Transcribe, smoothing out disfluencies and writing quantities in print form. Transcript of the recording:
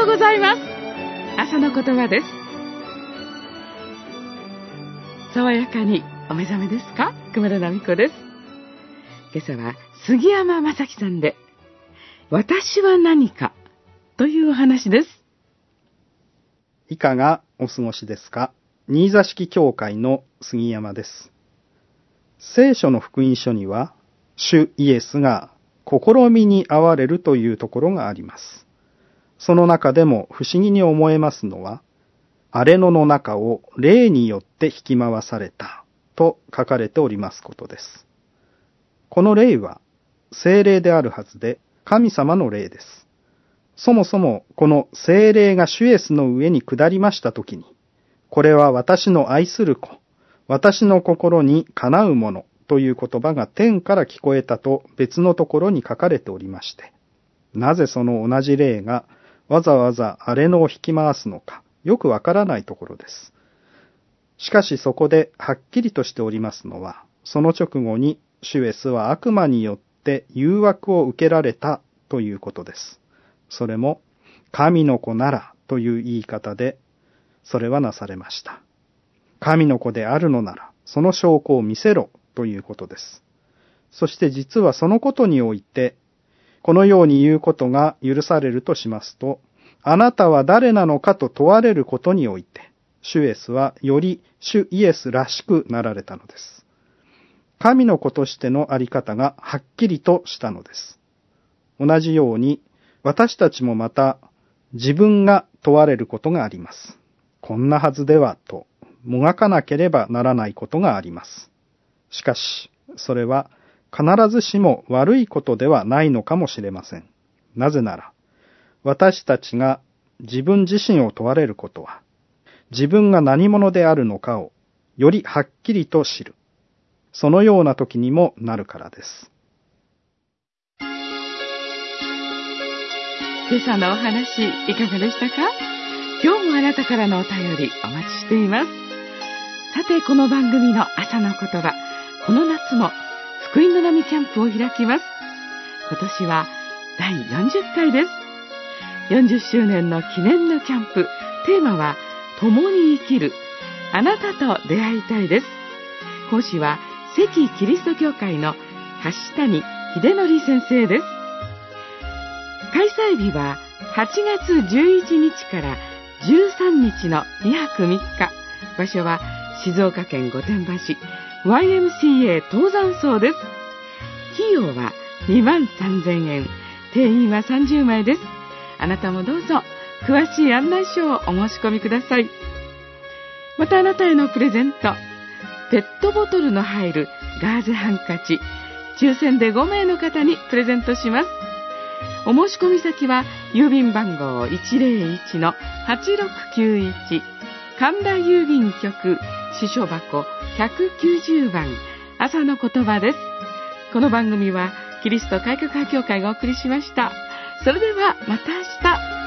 ようございます。朝の言葉です。爽やかにお目覚めですか？熊田奈美子です。今朝は杉山正樹さんで、私は何かというお話です。 いかがお過ごしですか？新座敷教会の杉山です。聖書の福音書には、主イエスが試みに遭われるというところがあります。その中でも不思議に思えますのは、荒れ野の中を霊によって引き回されたと書かれておりますことです。この霊は聖霊であるはずで、神様の霊です。そもそもこの聖霊が主イエスの上に下りましたときに、これは私の愛する子、私の心にかなうものという言葉が天から聞こえたと別のところに書かれておりまして、なぜその同じ霊がわざわざ荒れ野を引き回すのか、よくわからないところです。しかしそこではっきりとしておりますのは、その直後に主イエスは悪魔によって誘惑を受けられたということです。それも神の子ならという言い方で、それはなされました。神の子であるのなら、その証拠を見せろということです。そして実はそのことにおいて、このように言うことが許されるとしますと、あなたは誰なのかと問われることにおいて、主イエスはより主イエスらしくなられたのです。神の子としてのあり方がはっきりとしたのです。同じように、私たちもまた自分が問われることがあります。こんなはずではともがかなければならないことがあります。しかし、それは必ずしも悪いことではないのかもしれません。なぜなら、私たちが自分自身を問われることは、自分が何者であるのかをよりはっきりと知る。そのような時にもなるからです。 今朝のお話いかがでしたか？今日もあなたからのお便りお待ちしています。さて、この番組の朝の言葉、この夏も福音の波キャンプを開きます。今年は第40回です。40周年の記念のキャンプ、テーマは共に生きる、あなたと出会いたいです。講師は関キリスト教会の橋谷秀則先生です。開催日は8月11日から13日の2泊3日。場所は静岡県御殿場市 YMCA 東山荘です。費用は23,000円。定員は30名です。あなたもどうぞ詳しい案内書をお申し込みください。またあなたへのプレゼント、ペットボトルの入るガーゼハンカチ、抽選で5名の方にプレゼントします。お申し込み先は郵便番号 101-8691 神田郵便局支所箱190番朝の言葉です。この番組はキリスト改革派教会がお送りしました。それではまた明日。